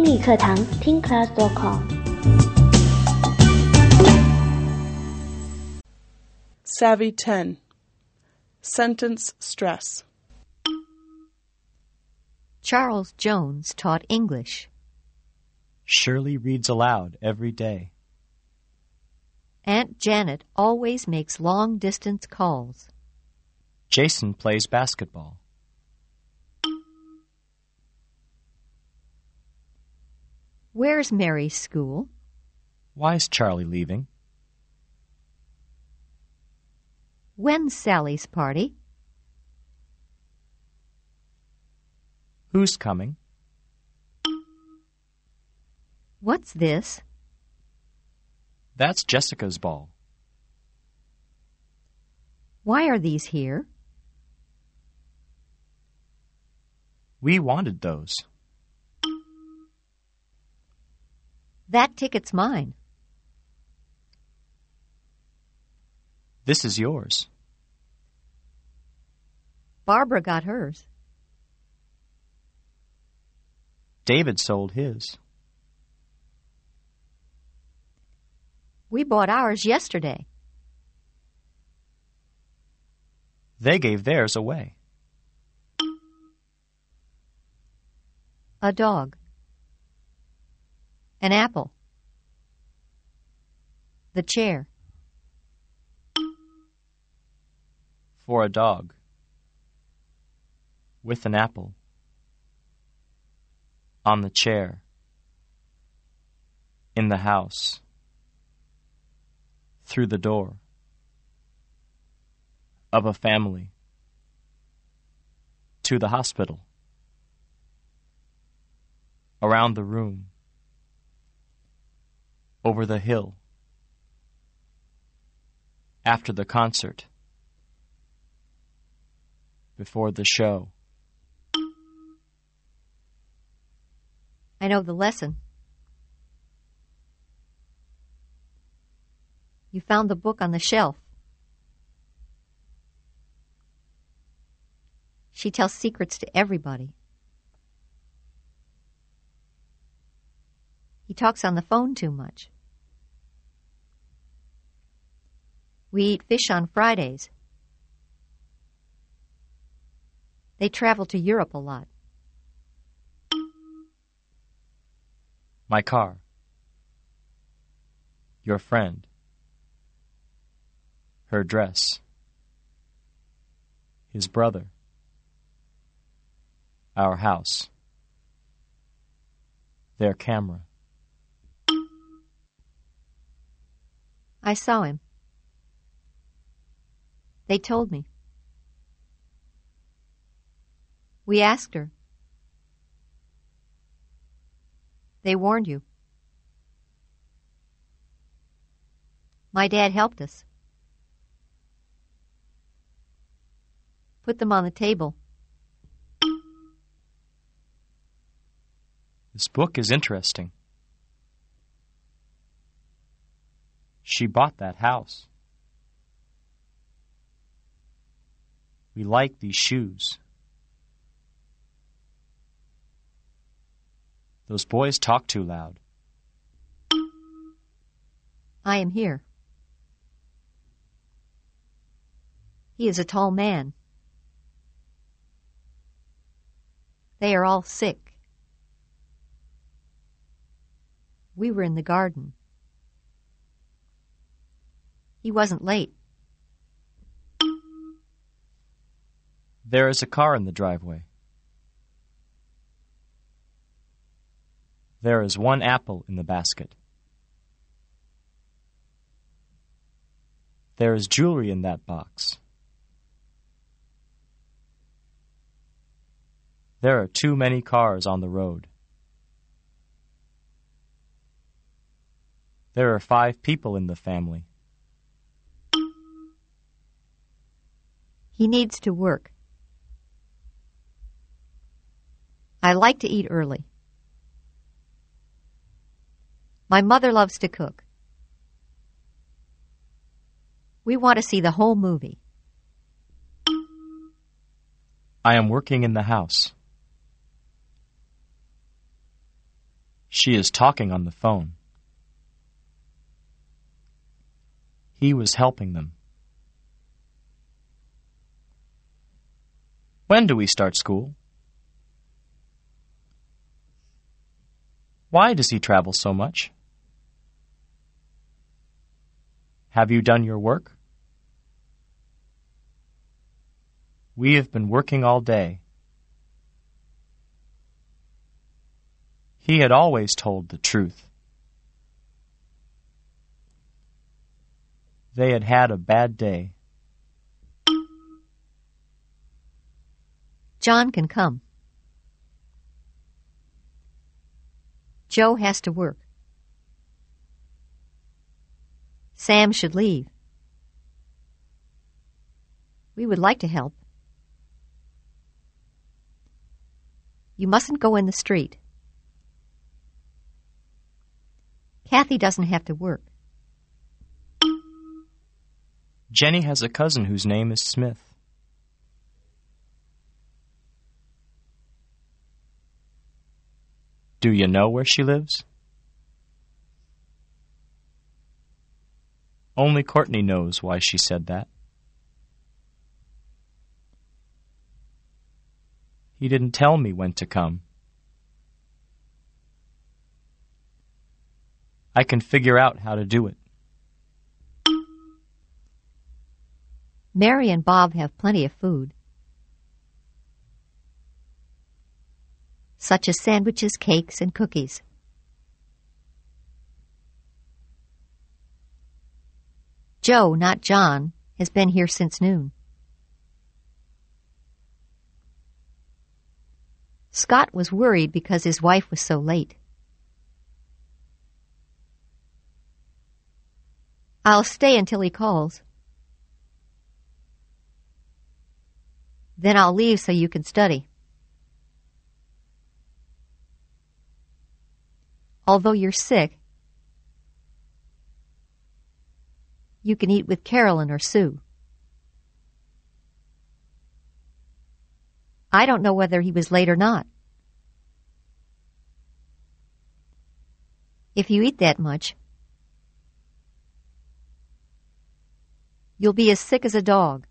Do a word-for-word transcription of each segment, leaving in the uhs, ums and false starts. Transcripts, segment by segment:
英语课堂听 class dot com。 Savvy ten. Sentence stress. Charles Jones taught English. Shirley reads aloud every day. Aunt Janet always makes long-distance calls. Jason plays basketball. Where's Mary's school? Why is Charlie leaving? When's Sally's party? Who's coming? What's this? That's Jessica's ball. Why are these here? We wanted those. That ticket's mine. This is yours. Barbara got hers. David sold his. We bought ours yesterday. They gave theirs away. A dog. An apple. The chair. For a dog. With an apple. On the chair. In the house. Through the door. Of a family. To the hospital. Around the room. Over the hill. After the concert. Before the show. I know the lesson. You found the book on the shelf. She tells secrets to everybody. He talks on the phone too much. We eat fish on Fridays. They travel to Europe a lot. My car. Your friend. Her dress. His brother. Our house. Their camera. I saw him. They told me. We asked her. They warned you. My dad helped us. Put them on the table. This book is interesting. She bought that house. We like these shoes. Those boys talk too loud. I am here. He is a tall man. They are all sick. We were in the garden. He wasn't late. There is a car in the driveway. There is one apple in the basket. There is jewelry in that box. There are too many cars on the road. There are five people in the family. He needs to work. I like to eat early. My mother loves to cook. We want to see the whole movie. I am working in the house. She is talking on the phone. He was helping them. When do we start school? Why does he travel so much? Have you done your work? We have been working all day. He had always told the truth. They had had a bad day. John can come. Joe has to work. Sam should leave. We would like to help. You mustn't go in the street. Kathy doesn't have to work. Jenny has a cousin whose name is Smith. Do you know where she lives? Only Courtney knows why she said that. He didn't tell me when to come. I can figure out how to do it. Mary and Bob have plenty of food, such as sandwiches, cakes, and cookies. Joe, not John, has been here since noon. Scott was worried because his wife was so late. I'll stay until he calls. Then I'll leave so you can study. Although you're sick, you can eat with Carolyn or Sue. I don't know whether he was late or not. If you eat that much, you'll be as sick as a dog.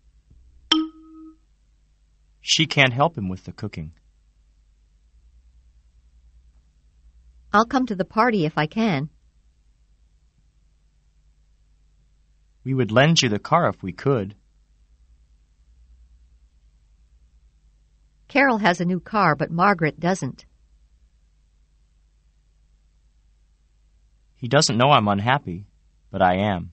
She can't help him with the cooking. I'll come to the party if I can. We would lend you the car if we could. Carol has a new car, but Margaret doesn't. He doesn't know I'm unhappy, but I am.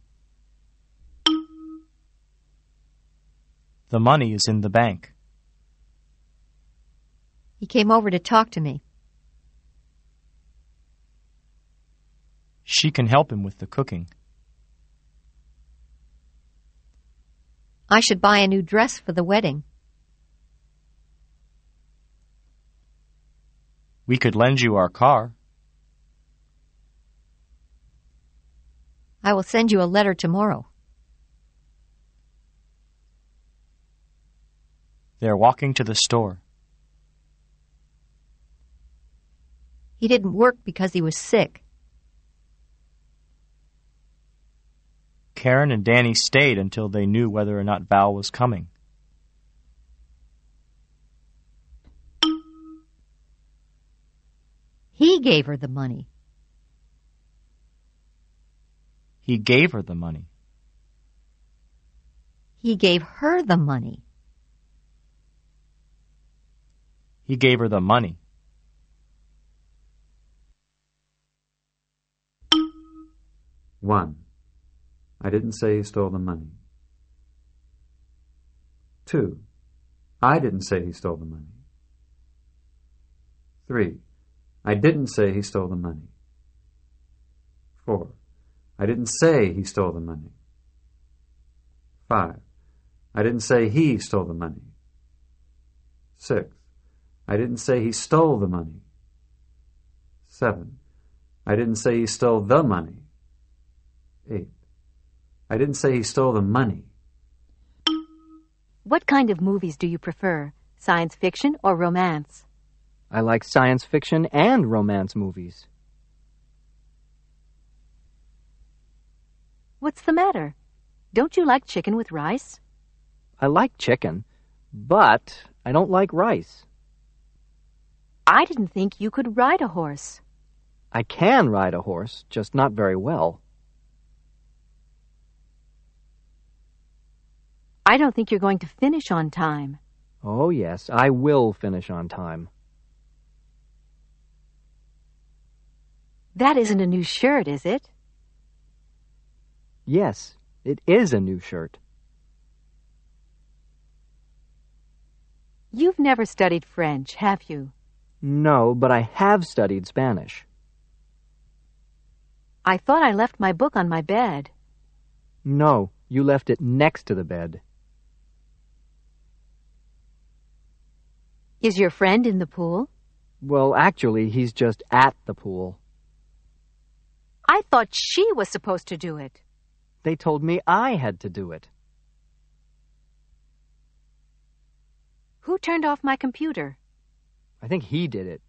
The money is in the bank. He came over to talk to me. She can help him with the cooking. I should buy a new dress for the wedding. We could lend you our car. I will send you a letter tomorrow. They're walking to the store. He didn't work because he was sick. Karen and Danny stayed until they knew whether or not Val was coming. He gave her the money. He gave her the money. He gave her the money. He gave her the money. One. I didn't say he stole the money. Two. I didn't say he stole the money. Three. I didn't say he stole the money. Four. I didn't say he stole the money. Five. I didn't say he stole the money. Six. I didn't say he stole the money. Seven. I didn't say he stole the money. Eight. I didn't say he stole the money. What kind of movies do you prefer, science fiction or romance? I like science fiction and romance movies. What's the matter? Don't you like chicken with rice? I like chicken, but I don't like rice. I didn't think you could ride a horse. I can ride a horse, just not very well. I don't think you're going to finish on time. Oh, yes, I will finish on time. That isn't a new shirt, is it? Yes, it is a new shirt. You've never studied French, have you? No, but I have studied Spanish. I thought I left my book on my bed. No, you left it next to the bed. Is your friend in the pool? Well, actually, he's just at the pool. I thought she was supposed to do it. They told me I had to do it. Who turned off my computer? I think he did it.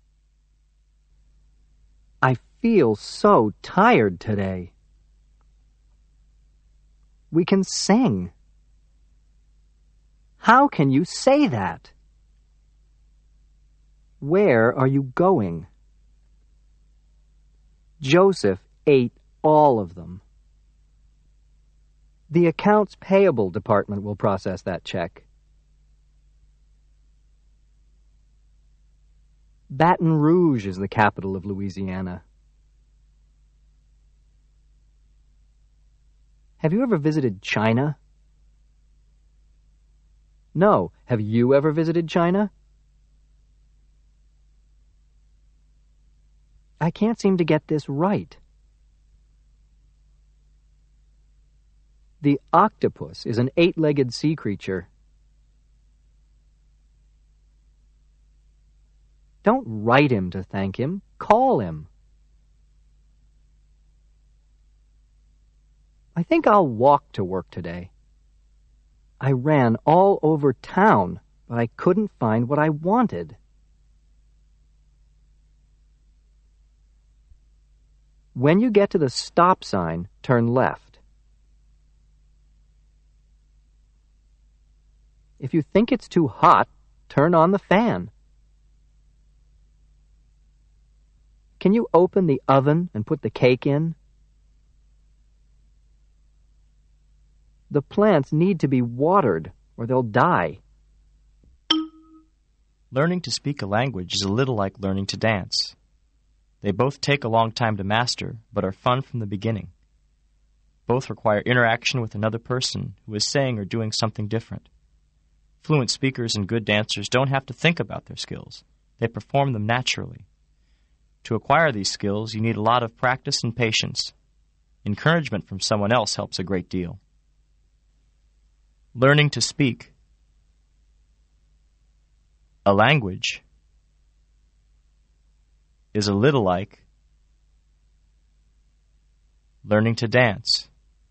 I feel so tired today. We can sing. How can you say that? Where are you going? Joseph ate all of them. The accounts payable department will process that check. Baton Rouge is the capital of Louisiana. Have you ever visited China? No. Have you ever visited China? I can't seem to get this right. The octopus is an eight-legged sea creature. Don't write him to thank him. Call him. I think I'll walk to work today. I ran all over town, but I couldn't find what I wanted. When you get to the stop sign, turn left. If you think it's too hot, turn on the fan. Can you open the oven and put the cake in? The plants need to be watered, or they'll die. Learning to speak a language is a little like learning to dance. They both take a long time to master, but are fun from the beginning. Both require interaction with another person who is saying or doing something different. Fluent speakers and good dancers don't have to think about their skills. They perform them naturally. To acquire these skills, you need a lot of practice and patience. Encouragement from someone else helps a great deal. Learning to speak a language is a little like learning to dance.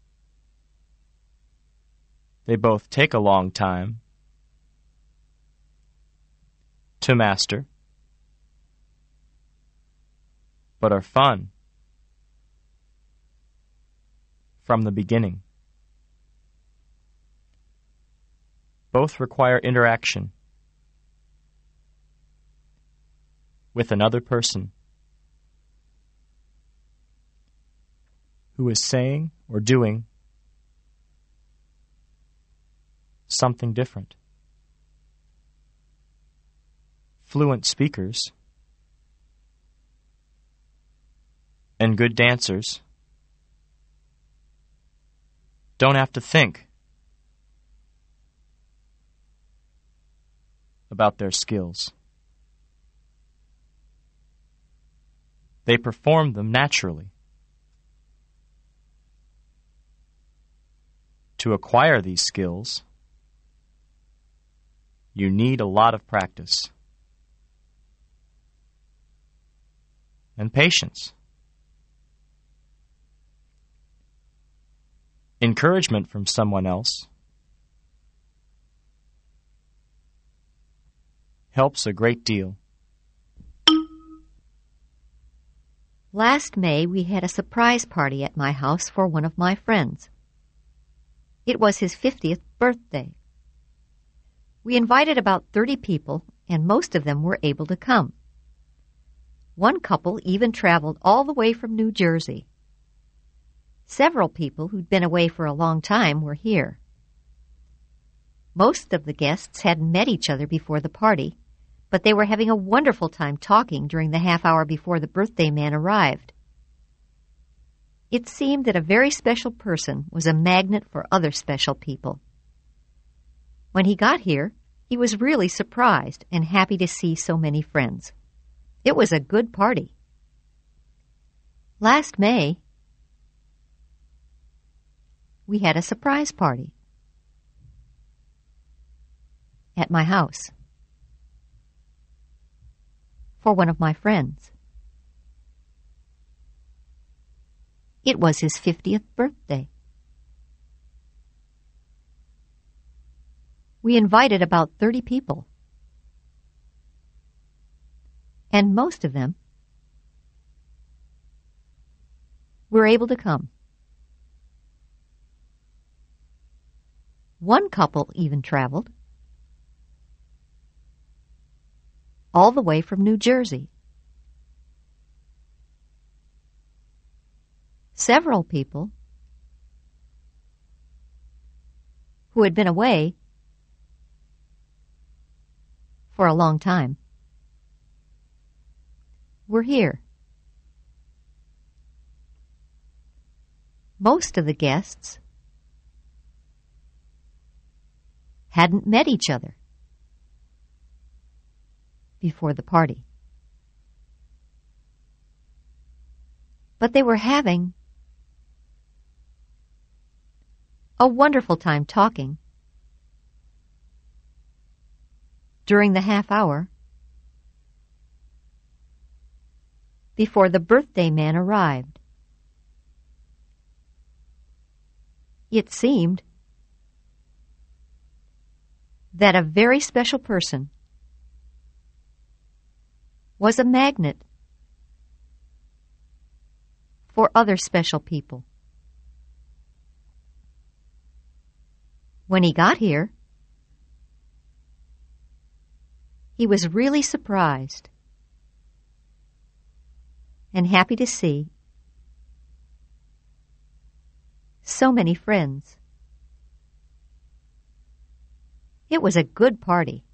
They both take a long time to master, but are fun from the beginning. Both require interaction with another person who is saying or doing something different. Fluent speakers and good dancers don't have to think about their skills. They perform them naturally. To acquire these skills, you need a lot of practice and patience. Encouragement from someone else helps a great deal. Last May, we had a surprise party at my house for one of my friends. It was his fiftieth birthday. We invited about thirty people, and most of them were able to come. One couple even traveled all the way from New Jersey. Several people who'd been away for a long time were here. Most of the guests hadn't met each other before the party, but they were having a wonderful time talking during the half hour before the birthday man arrived. It seemed that a very special person was a magnet for other special people. When he got here, he was really surprised and happy to see so many friends. It was a good party. Last May, we had a surprise party at my house for one of my friends. It was his fiftieth birthday. We invited about thirty people, and most of them were able to come. One couple even traveled all the way from New Jersey. Several people who had been away for a long time were here. Most of the guests hadn't met each other before the party, but they were having a wonderful time talking during the half hour before the birthday man arrived. It seemed that a very special person was a magnet for other special people. When he got here, he was really surprised and happy to see so many friends. It was a good party.